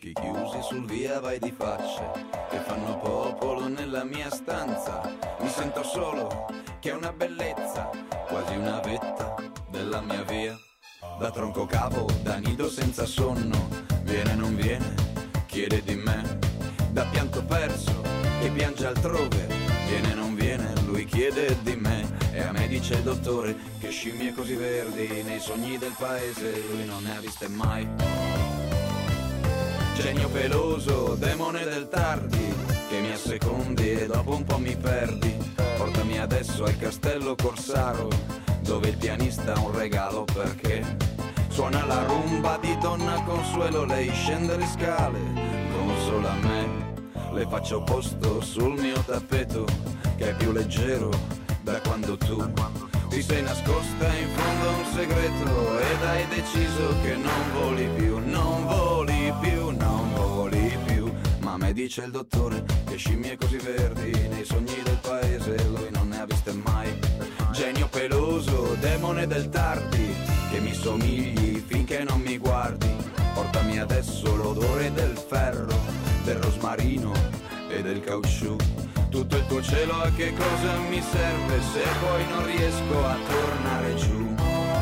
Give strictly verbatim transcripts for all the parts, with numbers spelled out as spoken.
occhi chiusi sul via vai di facce che fanno popolo nella mia stanza. Mi sento solo, che è una bellezza, quasi una vetta della mia via. Da tronco cavo, da nido senza sonno, viene non viene, chiede di me. Da pianto perso, che piange altrove, viene non viene, lui chiede di me. E a me dice il dottore che scimmie così verdi nei sogni del paese lui non ne ha viste mai. Genio peloso, demone del tardi, che mi assecondi e dopo un po' mi perdi. Portami adesso al castello Corsaro, dove il pianista ha un regalo perché suona la rumba di Donna Consuelo. Lei scende le scale, consola me, le faccio posto sul mio tappeto che è più leggero da quando tu ti sei nascosta in fondo a un segreto ed hai deciso che non voli più, non voli più, non voli più. Ma me dice il dottore che scimmie così verdi nei sogni del paese lui non ne ha viste mai. Genio peloso, demone del tardi, che mi somigli finché non mi guardi. Portami adesso l'odore del ferro, del rosmarino e del caucciù. Tutto il tuo cielo a che cosa mi serve se poi non riesco a tornare giù.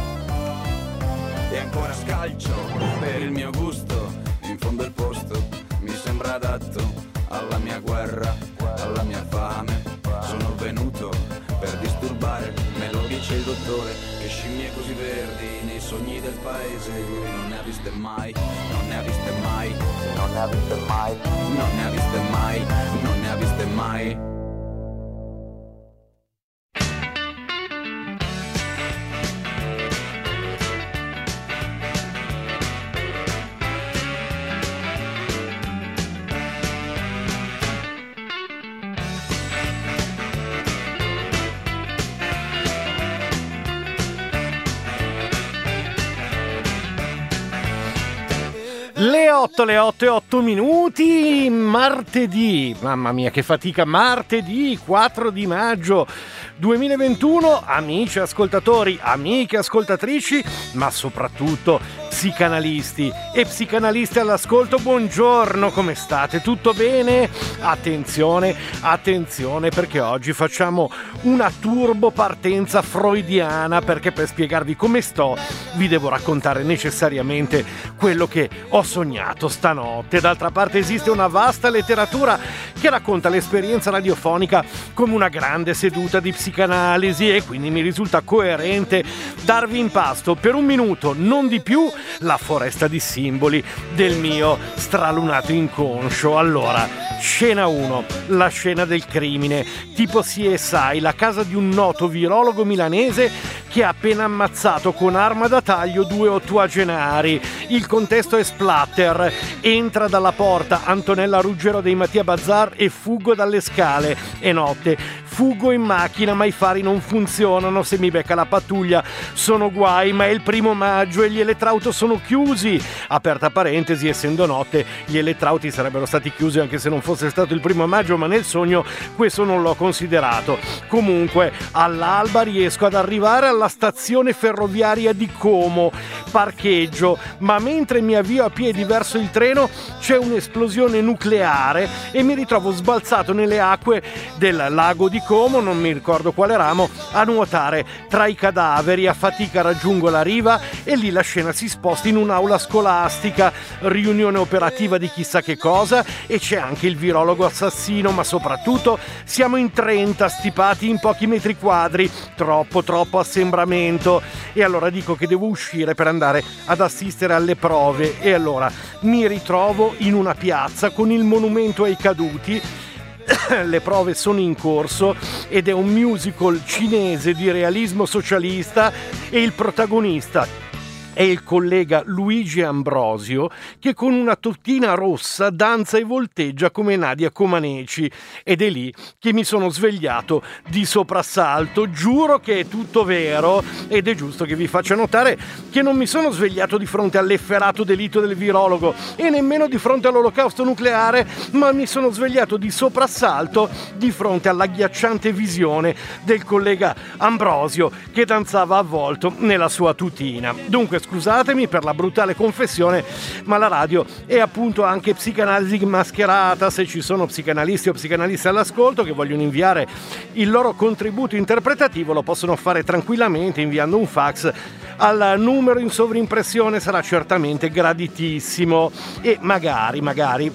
E ancora scalcio per il mio gusto, in fondo il posto mi sembra adatto alla mia guerra, alla mia fame. Sono venuto per disturbare, me lo dice il dottore, che scimmie così verdi nei sogni del paese lui non ne ha viste mai, non ne ha viste mai, non ne ha viste mai, non ne ha viste mai, non ne ha viste mai. Le otto, le otto e otto minuti, martedì, mamma mia che fatica, martedì quattro di maggio duemilaventuno, amici ascoltatori, amiche ascoltatrici, ma soprattutto psicanalisti e psicanalisti all'ascolto, buongiorno, come state? Tutto bene? Attenzione, attenzione, perché oggi facciamo una turbo partenza freudiana, perché per spiegarvi come sto vi devo raccontare necessariamente quello che ho sognato stanotte. D'altra parte esiste una vasta letteratura che racconta l'esperienza radiofonica come una grande seduta di psicanalisi e quindi mi risulta coerente darvi in pasto per un minuto, non di più, la foresta di simboli del mio stralunato inconscio. Allora, scena uno, la scena del crimine, tipo C S I, la casa di un noto virologo milanese che ha appena ammazzato con arma da taglio due ottuagenari. Il contesto è splatter, entra dalla porta Antonella Ruggero dei Mattia Bazar e fuggo dalle scale. È notte, fuggo in macchina ma i fari non funzionano, se mi becca la pattuglia sono guai, ma è il primo maggio e gli elettrauto sono chiusi. Aperta parentesi, essendo notte gli elettrauti sarebbero stati chiusi anche se non fosse stato il primo maggio, ma nel sogno questo non l'ho considerato. Comunque all'alba riesco ad arrivare alla stazione ferroviaria di Como, parcheggio, ma mentre mi avvio a piedi verso il treno c'è un'esplosione nucleare e mi ritrovo sbalzato nelle acque del lago di Como, non mi ricordo quale ramo, a nuotare tra i cadaveri. A fatica raggiungo la riva e lì la scena si sposta in un'aula scolastica, riunione operativa di chissà che cosa, e c'è anche il virologo assassino, ma soprattutto siamo in trenta stipati in pochi metri quadri, troppo troppo assembramento. E allora dico che devo uscire per andare ad assistere alle prove e allora mi ritrovo in una piazza con il monumento ai caduti. Le prove sono in corso ed è un musical cinese di realismo socialista e il protagonista è il collega Luigi Ambrosio, che con una tuttina rossa danza e volteggia come Nadia Comaneci, ed è lì che mi sono svegliato di soprassalto. Giuro che è tutto vero ed è giusto che vi faccia notare che non mi sono svegliato di fronte all'efferato delitto del virologo e nemmeno di fronte all'olocausto nucleare, ma mi sono svegliato di soprassalto di fronte all'agghiacciante visione del collega Ambrosio che danzava avvolto nella sua tutina. Dunque, scusatemi per la brutale confessione, ma la radio è appunto anche psicanalisi mascherata. Se ci sono psicanalisti o psicanalisti all'ascolto che vogliono inviare il loro contributo interpretativo, lo possono fare tranquillamente inviando un fax al numero in sovrimpressione, sarà certamente graditissimo. E magari, magari,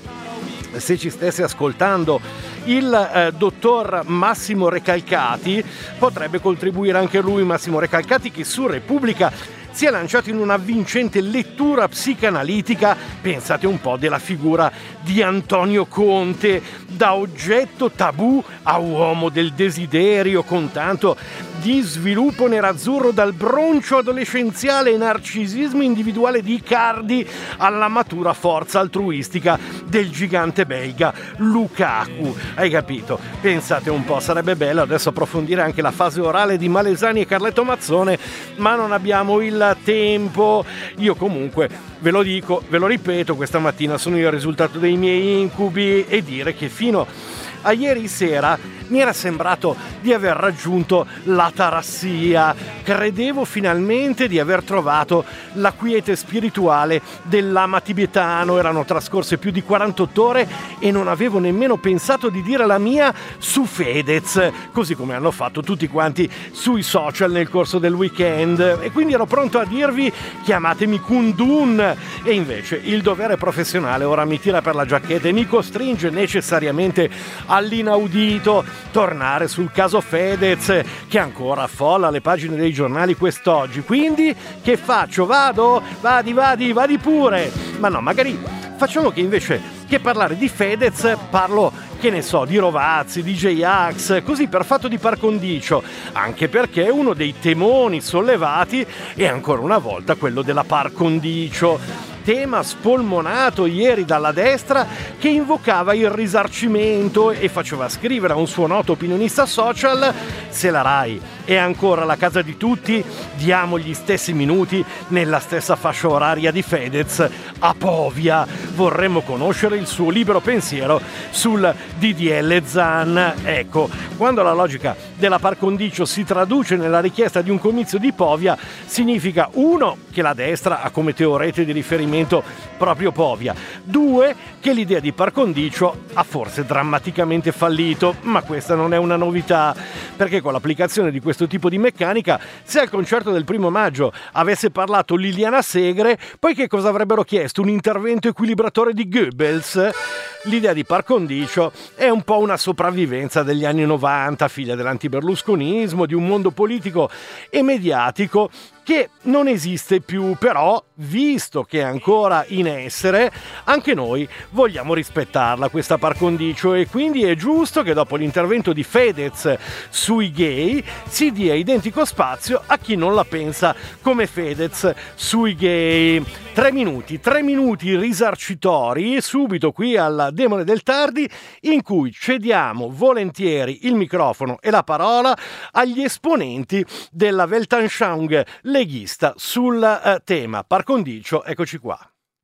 se ci stesse ascoltando il eh, dottor Massimo Recalcati, potrebbe contribuire anche lui. Massimo Recalcati, che su Repubblica si è lanciato in una vincente lettura psicanalitica, pensate un po', della figura di Antonio Conte, da oggetto tabù a uomo del desiderio, con tanto di sviluppo nerazzurro, dal broncio adolescenziale e narcisismo individuale di Icardi alla matura forza altruistica del gigante belga Lukaku. Hai capito? Pensate un po', sarebbe bello adesso approfondire anche la fase orale di Malesani e Carletto Mazzone, ma non abbiamo il tempo. Io comunque ve lo dico, ve lo ripeto, questa mattina sono io il risultato dei miei incubi, e dire che fino a ieri sera mi era sembrato di aver raggiunto l'atarassia. Credevo finalmente di aver trovato la quiete spirituale del lama tibetano. Erano trascorse più di quarantotto ore e non avevo nemmeno pensato di dire la mia su Fedez, così come hanno fatto tutti quanti sui social nel corso del weekend, e quindi ero pronto a dirvi chiamatemi Kundun, e invece il dovere professionale ora mi tira per la giacchetta e mi costringe necessariamente all'inaudito: tornare sul caso Fedez, che ancora affolla le pagine dei giornali quest'oggi. Quindi che faccio? Vado? Vadi, vadi, vadi pure. Ma no, magari facciamo che invece che parlare di Fedez parlo, che ne so, di Rovazzi, di J-Ax, così per fatto di par condicio, anche perché uno dei temoni sollevati è ancora una volta quello della par condicio. Tema spolmonato ieri dalla destra, che invocava il risarcimento e faceva scrivere a un suo noto opinionista social: se la Rai è ancora la casa di tutti, diamo gli stessi minuti nella stessa fascia oraria di Fedez a Povia. Vorremmo conoscere il suo libero pensiero sul D D L Zan. Ecco, quando la logica della par condicio si traduce nella richiesta di un comizio di Povia, significa uno, che la destra ha come teorete di riferimento proprio Povia; due, che l'idea di par condicio ha forse drammaticamente fallito. Ma questa non è una novità, perché con l'applicazione di questo tipo di meccanica, se al concerto del primo maggio avesse parlato Liliana Segre, poi che cosa avrebbero chiesto? Un intervento equilibratore di Goebbels? L'idea di par condicio è un po' una sopravvivenza degli anni novanta, figlia dell'antiberlusconismo, di un mondo politico e mediatico che non esiste più. Però, visto che è ancora in essere, anche noi vogliamo rispettarla questa par condicio, e quindi è giusto che dopo l'intervento di Fedez sui gay si dia identico spazio a chi non la pensa come Fedez sui gay. Tre minuti, tre minuti risarcitori subito qui al Demone del Tardi, in cui cediamo volentieri il microfono e la parola agli esponenti della Weltanschauung leghista sul eh, tema par condicio. Eccoci qua.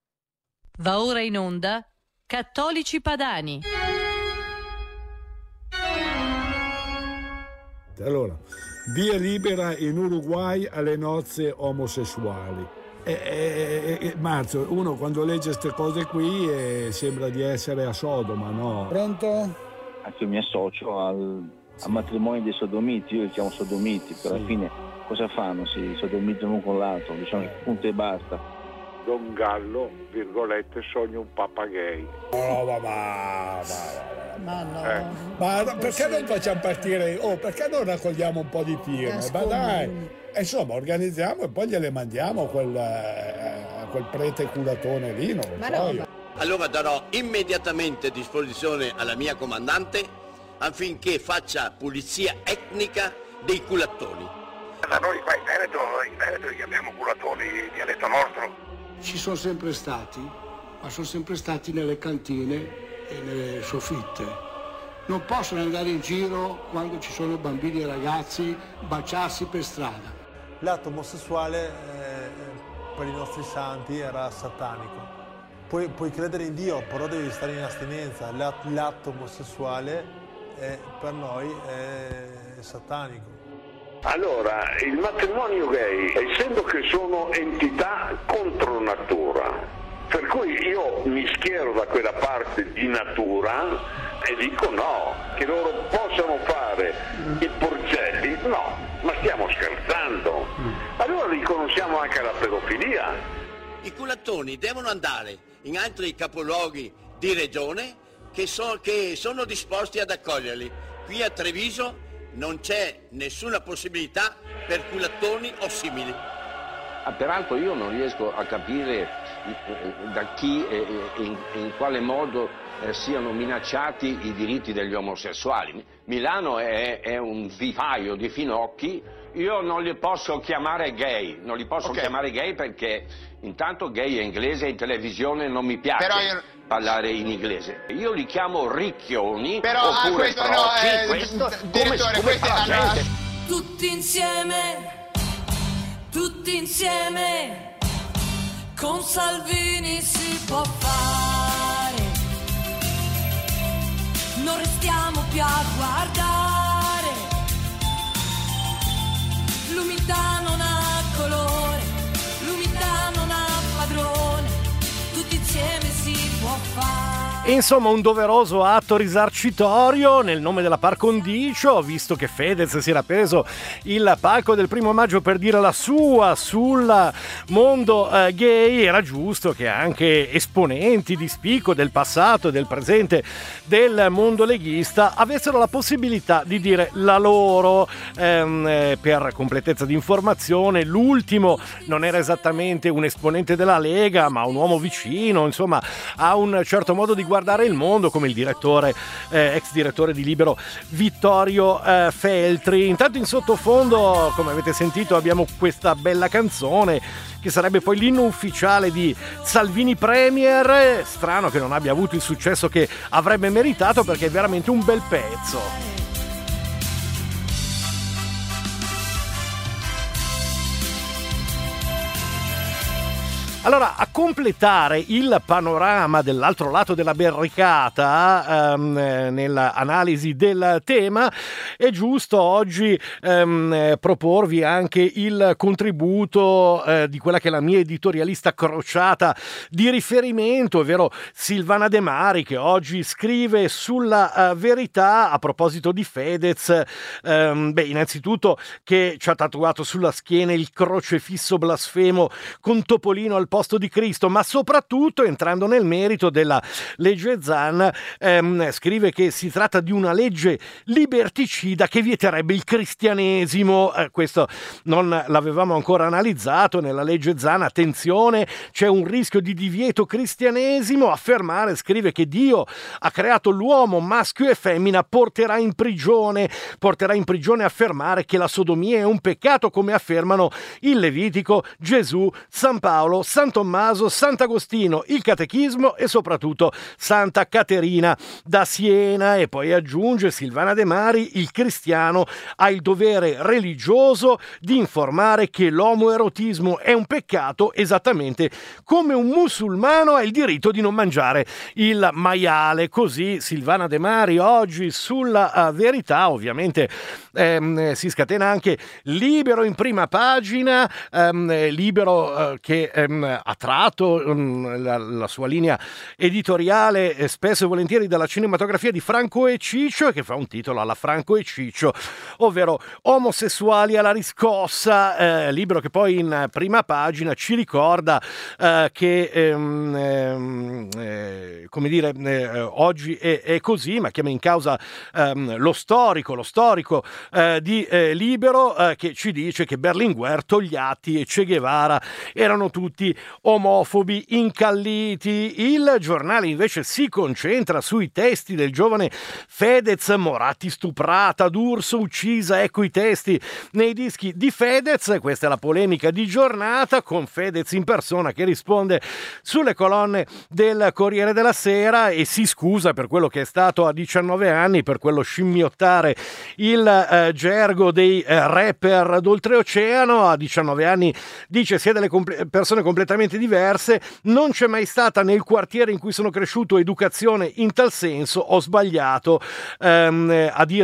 Va ora in onda Cattolici Padani. Allora, via libera in Uruguay alle nozze omosessuali. E, e, e, Marzio, uno quando legge queste cose qui eh, sembra di essere a Sodoma, no? Pronto? Anche io mi associo al, sì. al matrimonio dei sodomiti, io li chiamo sodomiti, però sì. Alla fine cosa fanno? Si sodomizzano uno con l'altro, diciamo che punto e basta. Don Gallo, virgolette, sogno un papagay. No, ma ma ma, ma no. Eh. Ma no, perché non facciamo partire? Oh, perché non raccogliamo un po' di firme? Ma dai! E insomma, organizziamo e poi gliele mandiamo a quel, eh, quel prete culatone lì, non lo so io. Allora darò immediatamente disposizione alla mia comandante affinché faccia pulizia etnica dei culattoni. Da noi qua in Veneto, in Veneto li chiamiamo culattoni, dialetto nostro. Ci sono sempre stati, ma sono sempre stati nelle cantine e nelle soffitte. Non possono andare in giro quando ci sono bambini e ragazzi, baciarsi per strada. L'atto omosessuale eh, per i nostri santi era satanico. Puoi, puoi credere in Dio, però devi stare in astinenza. L'atto, l'atto omosessuale è, per noi è satanico. Allora, il matrimonio gay, essendo che sono entità contro natura, per cui io mi schiero da quella parte di natura e dico no, che loro possano fare i porcelli, no, ma stiamo scherzando. Allora riconosciamo anche la pedofilia. I culattoni devono andare in altri capoluoghi di regione che, so, che sono disposti ad accoglierli. Qui a Treviso non c'è nessuna possibilità per culattoni o simili. Ah, peraltro io non riesco a capire da chi e in, in quale modo eh, siano minacciati i diritti degli omosessuali. Milano è, è un vivaio di finocchi, io non li posso chiamare gay, non li posso okay. chiamare gay perché intanto gay è inglese e in televisione non mi piace io... parlare in inglese. Io li chiamo ricchioni però, oppure ah, questo proci, no, eh, questo, direttore, come, come fa la gente? Tutti insieme, tutti insieme, con Salvini si può fare, non restiamo più a guardare, l'umiltà non ha colore, l'umiltà non ha padrone, tutti insieme si può fare. Insomma, un doveroso atto risarcitorio nel nome della par condicio, visto che Fedez si era preso il palco del primo maggio per dire la sua sul mondo eh, gay. Era giusto che anche esponenti di spicco del passato e del presente del mondo leghista avessero la possibilità di dire la loro. Ehm, per completezza di informazione, l'ultimo non era esattamente un esponente della Lega, ma un uomo vicino, insomma, a un certo modo di guardare il mondo, come il direttore, eh, ex direttore di Libero Vittorio eh, Feltri. Intanto in sottofondo, come avete sentito, abbiamo questa bella canzone che sarebbe poi l'inno ufficiale di Salvini Premier. Strano che non abbia avuto il successo che avrebbe meritato, perché è veramente un bel pezzo. Allora, a completare il panorama dell'altro lato della barricata ehm, nell'analisi del tema, è giusto oggi ehm, proporvi anche il contributo eh, di quella che è la mia editorialista crociata di riferimento, ovvero Silvana De Mari, che oggi scrive sulla uh, Verità a proposito di Fedez. Ehm, beh, innanzitutto che ci ha tatuato sulla schiena il crocefisso blasfemo con Topolino al posto di Cristo, ma soprattutto, entrando nel merito della legge Zan, ehm, scrive che si tratta di una legge liberticida che vieterebbe il cristianesimo. Eh, questo non l'avevamo ancora analizzato nella legge Zan. Attenzione, c'è un rischio di divieto cristianesimo. Affermare, scrive, che Dio ha creato l'uomo maschio e femmina porterà in prigione porterà in prigione affermare che la sodomia è un peccato, come affermano il Levitico, Gesù, San Paolo, San Tommaso, Sant'Agostino, il Catechismo e soprattutto Santa Caterina da Siena. E poi aggiunge Silvana De Mari: il cristiano ha il dovere religioso di informare che l'omoerotismo è un peccato, esattamente come un musulmano ha il diritto di non mangiare il maiale. Così Silvana De Mari oggi sulla uh, Verità. Ovviamente ehm, si scatena anche Libero in prima pagina, ehm, Libero uh, che ehm, ha tratto um, la, la sua linea editoriale eh, spesso e volentieri dalla cinematografia di Franco e Ciccio, e che fa un titolo alla Franco e Ciccio, ovvero Omosessuali alla riscossa. Eh, libro che poi in prima pagina ci ricorda eh, che ehm, ehm, eh, come dire eh, oggi è, è così, ma chiama in causa ehm, lo storico lo storico eh, di eh, Libero, eh, che ci dice che Berlinguer, Togliatti e Che Guevara erano tutti omofobi incalliti. Il giornale invece si concentra sui testi del giovane Fedez: Moratti stuprata, D'Urso uccisa, ecco i testi nei dischi di Fedez. Questa è la polemica di giornata, con Fedez in persona che risponde sulle colonne del Corriere della Sera e si scusa per quello che è stato a diciannove anni, per quello scimmiottare il eh, gergo dei eh, rapper d'oltreoceano. A diciannove anni dice si è delle comple- persone completamente diverse, non c'è mai stata nel quartiere in cui sono cresciuto educazione in tal senso, ho sbagliato ehm, a dire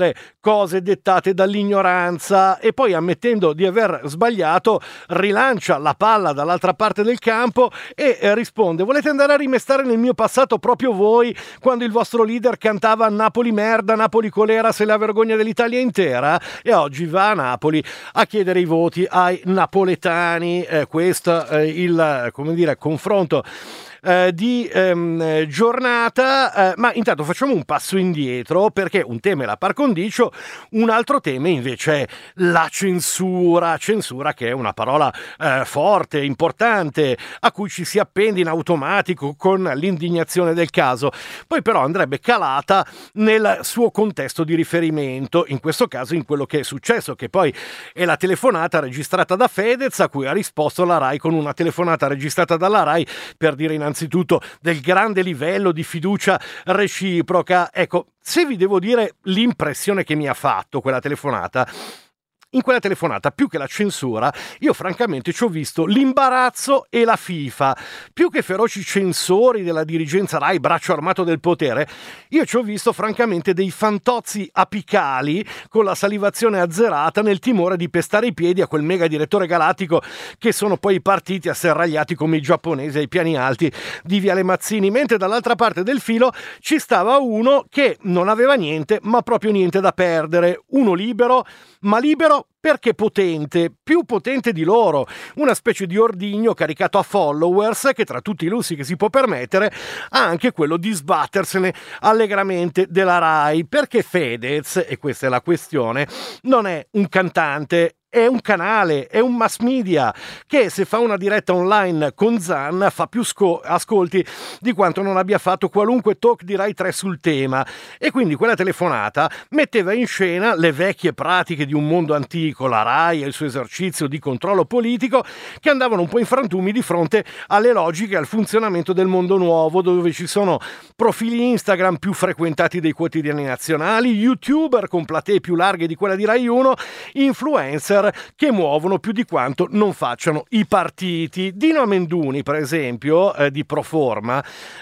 cose dettate dall'ignoranza, e poi, ammettendo di aver sbagliato, rilancia la palla dall'altra parte del campo e eh, risponde: volete andare a rimestare nel mio passato proprio voi, quando il vostro leader cantava Napoli merda, Napoli colera, se la vergogna dell'Italia intera? E oggi va a Napoli a chiedere i voti ai napoletani. Eh, questo è eh, il, come dire, confronto Eh, di ehm, giornata, eh, ma intanto facciamo un passo indietro, perché un tema è la par condicio, un altro tema invece è la censura, censura che è una parola eh, forte, importante, a cui ci si appende in automatico con l'indignazione del caso, poi però andrebbe calata nel suo contesto di riferimento, in questo caso in quello che è successo, che poi è la telefonata registrata da Fedez, a cui ha risposto la Rai con una telefonata registrata dalla Rai per dire innanzitutto del grande livello di fiducia reciproca. Ecco, se vi devo dire l'impressione che mi ha fatto quella telefonata, in quella telefonata, più che la censura, io francamente ci ho visto l'imbarazzo e la FIFA. Più che feroci censori della dirigenza Rai, braccio armato del potere, io ci ho visto francamente dei fantozzi apicali con la salivazione azzerata nel timore di pestare i piedi a quel mega direttore galattico che sono poi partiti asserragliati come i giapponesi ai piani alti di Viale Mazzini, mentre dall'altra parte del filo ci stava uno che non aveva niente, ma proprio niente da perdere, uno libero, ma libero perché potente, più potente di loro, una specie di ordigno caricato a followers che, tra tutti i lussi che si può permettere, ha anche quello di sbattersene allegramente della Rai, perché Fedez, e questa è la questione, non è un cantante, è un canale, è un mass media che, se fa una diretta online con Zan, fa più sco- ascolti di quanto non abbia fatto qualunque talk di Rai tre sul tema. E quindi quella telefonata metteva in scena le vecchie pratiche di un mondo antico, la Rai e il suo esercizio di controllo politico, che andavano un po' in frantumi di fronte alle logiche e al funzionamento del mondo nuovo, dove ci sono profili Instagram più frequentati dei quotidiani nazionali, youtuber con platee più larghe di quella di Rai uno, influencer che muovono più di quanto non facciano i partiti. Dino Amenduni, per esempio, eh, di Proforma,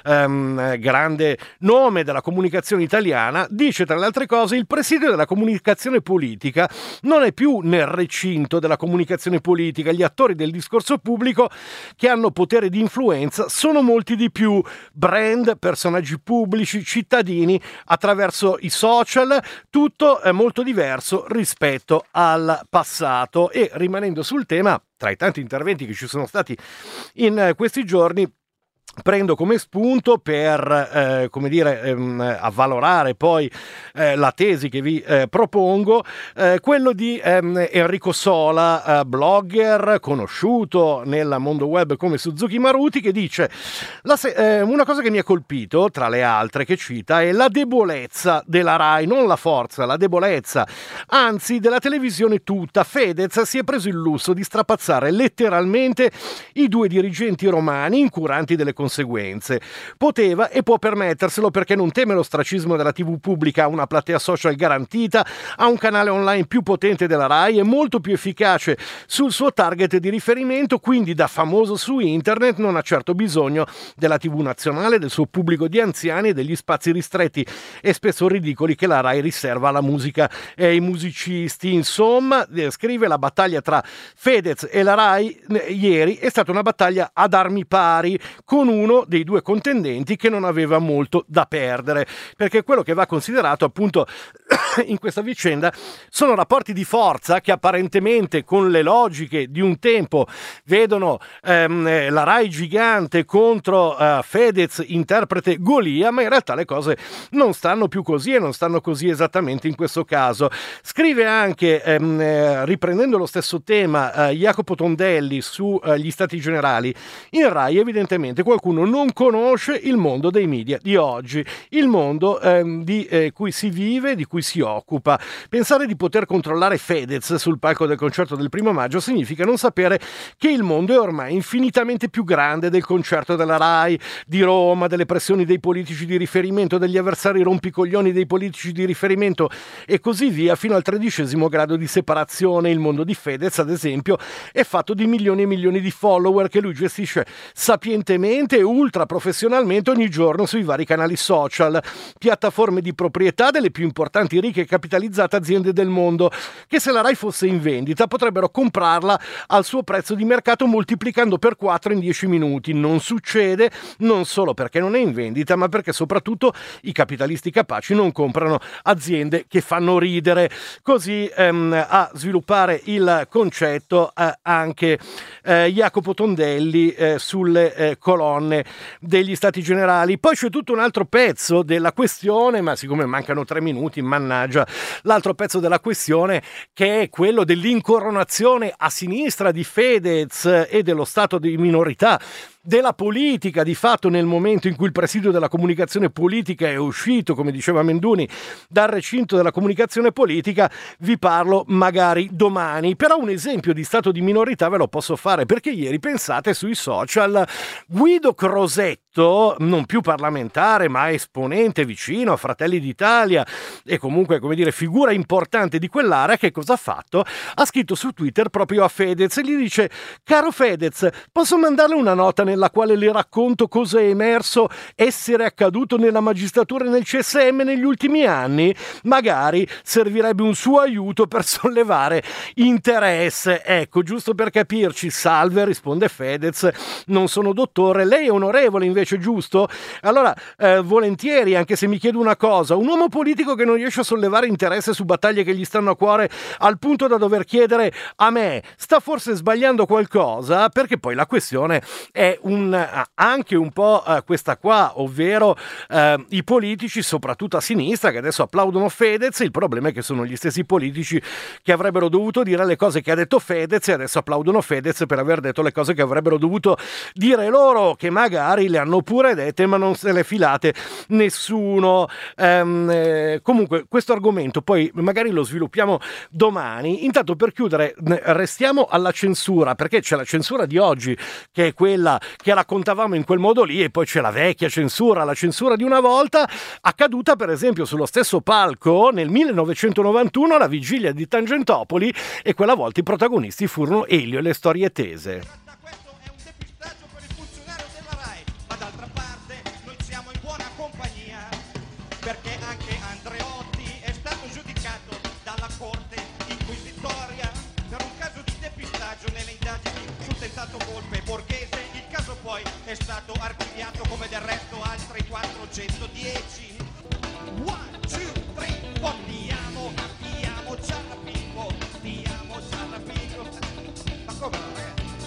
ehm, grande nome della comunicazione italiana, dice tra le altre cose: il presidio della comunicazione politica non è più nel recinto della comunicazione politica, gli attori del discorso pubblico che hanno potere di influenza sono molti di più: brand, personaggi pubblici, cittadini, attraverso i social, tutto è molto diverso rispetto al passato. E rimanendo sul tema, tra i tanti interventi che ci sono stati in questi giorni, prendo come spunto per eh, come dire ehm, avvalorare poi eh, la tesi che vi eh, propongo, eh, quello di ehm, Enrico Sola, eh, blogger conosciuto nel mondo web come Suzuki Maruti, che dice la se- eh, una cosa che mi ha colpito tra le altre che cita è la debolezza della Rai, non la forza, la debolezza, anzi della televisione tutta. Fedez si è preso il lusso di strapazzare letteralmente i due dirigenti romani, incuranti delle conseguenze. Poteva e può permetterselo perché non teme l'ostracismo della tivù pubblica, ha una platea social garantita, ha un canale online più potente della Rai e molto più efficace sul suo target di riferimento, quindi da famoso su internet non ha certo bisogno della tivù nazionale, del suo pubblico di anziani e degli spazi ristretti e spesso ridicoli che la Rai riserva alla musica e ai musicisti. Insomma, scrive, la battaglia tra Fedez e la Rai ieri è stata una battaglia ad armi pari, con uno dei due contendenti che non aveva molto da perdere, perché quello che va considerato appunto in questa vicenda sono rapporti di forza che apparentemente, con le logiche di un tempo, vedono ehm, la Rai gigante contro uh, Fedez interprete Golia, ma in realtà le cose non stanno più così e non stanno così esattamente in questo caso. Scrive anche, ehm, eh, riprendendo lo stesso tema, eh, Jacopo Tondelli su eh, gli Stati Generali: in Rai evidentemente qualcuno non conosce il mondo dei media di oggi, il mondo ehm, di eh, cui si vive, di cui si occupa. Pensare di poter controllare Fedez sul palco del concerto del primo maggio significa non sapere che il mondo è ormai infinitamente più grande del concerto della Rai, di Roma, delle pressioni dei politici di riferimento, degli avversari rompicoglioni dei politici di riferimento e così via, fino al tredicesimo grado di separazione. Il mondo di Fedez, ad esempio, è fatto di milioni e milioni di follower che lui gestisce sapientemente e ultra professionalmente ogni giorno sui vari canali social, piattaforme di proprietà delle più importanti uniche capitalizzate aziende del mondo, che se la Rai fosse in vendita potrebbero comprarla al suo prezzo di mercato moltiplicando per quattro in dieci minuti. Non succede, non solo perché non è in vendita, ma perché soprattutto i capitalisti capaci non comprano aziende che fanno ridere. Così ehm, a sviluppare il concetto eh, anche eh, Jacopo Tondelli eh, sulle eh, colonne degli Stati Generali. Poi c'è tutto un altro pezzo della questione, ma siccome mancano tre minuti, mannaggia, l'altro pezzo della questione, che è quello dell'incoronazione a sinistra di Fedez e dello stato di minorità della politica, di fatto, nel momento in cui il presidio della comunicazione politica è uscito, come diceva Menduni, dal recinto della comunicazione politica. Vi parlo magari domani, però un esempio di stato di minorità ve lo posso fare, perché ieri, pensate, sui social Guido Crosetto, non più parlamentare ma esponente vicino a Fratelli d'Italia e comunque, come dire, figura importante di quell'area, che cosa ha fatto? Ha scritto su Twitter proprio a Fedez e gli dice: caro Fedez, posso mandarle una nota nella quale le racconto cosa è emerso essere accaduto nella magistratura e nel C S M negli ultimi anni? Magari servirebbe un suo aiuto per sollevare interesse. Ecco, giusto per capirci. Salve, risponde Fedez, non sono dottore, lei è onorevole invece, giusto? Allora, eh, volentieri, anche se mi chiedo una cosa, un uomo politico che non riesce a sollevare interesse su battaglie che gli stanno a cuore al punto da dover chiedere a me, sta forse sbagliando qualcosa? Perché poi la questione è un, anche un po' uh, questa qua, ovvero uh, i politici, soprattutto a sinistra, che adesso applaudono Fedez. Il problema è che sono gli stessi politici che avrebbero dovuto dire le cose che ha detto Fedez e adesso applaudono Fedez per aver detto le cose che avrebbero dovuto dire loro, che magari le hanno pure dette ma non se le filate nessuno. Um, eh, comunque questo argomento poi magari lo sviluppiamo domani. Intanto, per chiudere, restiamo alla censura, perché c'è la censura di oggi, che è quella che raccontavamo in quel modo lì, e poi c'è la vecchia censura, la censura di una volta, accaduta per esempio sullo stesso palco nel millenovecentonovantuno alla vigilia di Tangentopoli, e quella volta i protagonisti furono Elio e le storie tese. Perché anche Andreotti è stato giudicato dalla Corte Inquisitoria per un caso di depistaggio nelle indagini sul tentato golpe Borghese. Il caso poi è stato archiviato, come del resto altri quattrocentodieci. One, two, three, portiamo, diamo Ciarrapico, diamo Ciarrapico. Ma come no, ragazzi?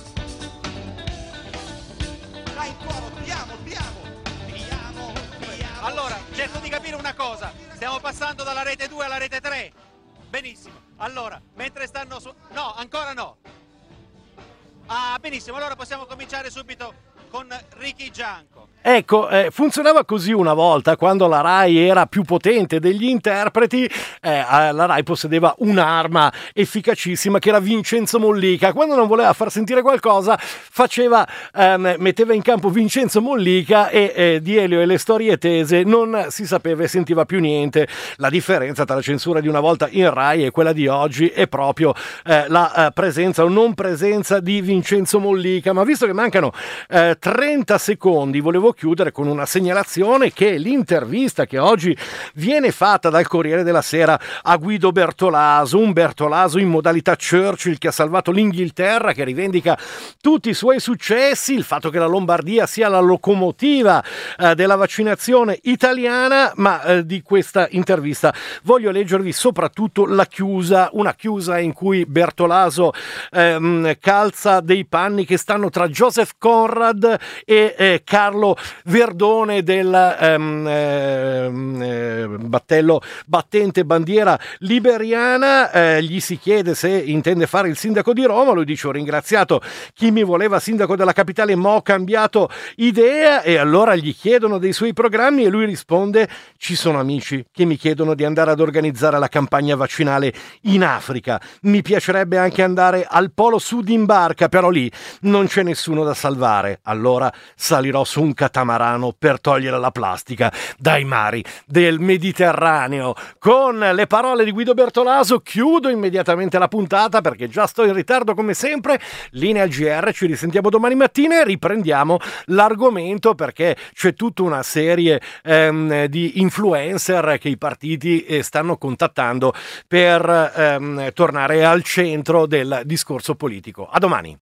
Dai, in coro, diamo, diamo. Allora, cerco di capire una cosa, stiamo passando dalla rete due alla rete tre, benissimo, allora, mentre stanno su... no, ancora no, ah, benissimo, allora possiamo cominciare subito con Ricky Gianco. Ecco, eh, funzionava così una volta, quando la Rai era più potente degli interpreti. eh, la Rai possedeva un'arma efficacissima che era Vincenzo Mollica. Quando non voleva far sentire qualcosa faceva, ehm, metteva in campo Vincenzo Mollica e eh, di Elio e le storie tese non si sapeva e sentiva più niente. La differenza tra la censura di una volta in Rai e quella di oggi è proprio eh, la eh, presenza o non presenza di Vincenzo Mollica. Ma visto che mancano eh, trenta secondi, volevo chiudere con una segnalazione, che è l'intervista che oggi viene fatta dal Corriere della Sera a Guido Bertolaso, un Bertolaso in modalità Churchill che ha salvato l'Inghilterra, che rivendica tutti i suoi successi, il fatto che la Lombardia sia la locomotiva eh, della vaccinazione italiana. Ma eh, di questa intervista voglio leggervi soprattutto la chiusa, una chiusa in cui Bertolaso ehm, calza dei panni che stanno tra Joseph Conrad e eh, Carlo Verdone del ehm, ehm, battello battente bandiera liberiana. Eh, gli si chiede se intende fare il sindaco di Roma, lui dice: ho ringraziato chi mi voleva sindaco della capitale ma ho cambiato idea. E allora gli chiedono dei suoi programmi e lui risponde: ci sono amici che mi chiedono di andare ad organizzare la campagna vaccinale in Africa, mi piacerebbe anche andare al polo sud in barca, però lì non c'è nessuno da salvare, allora salirò su un catamarano per togliere la plastica dai mari del Mediterraneo. Mediterraneo. Con le parole di Guido Bertolaso chiudo immediatamente la puntata perché già sto in ritardo come sempre. Linea al G R, ci risentiamo domani mattina e riprendiamo l'argomento perché c'è tutta una serie ehm, di influencer che i partiti eh, stanno contattando per ehm, tornare al centro del discorso politico. A domani.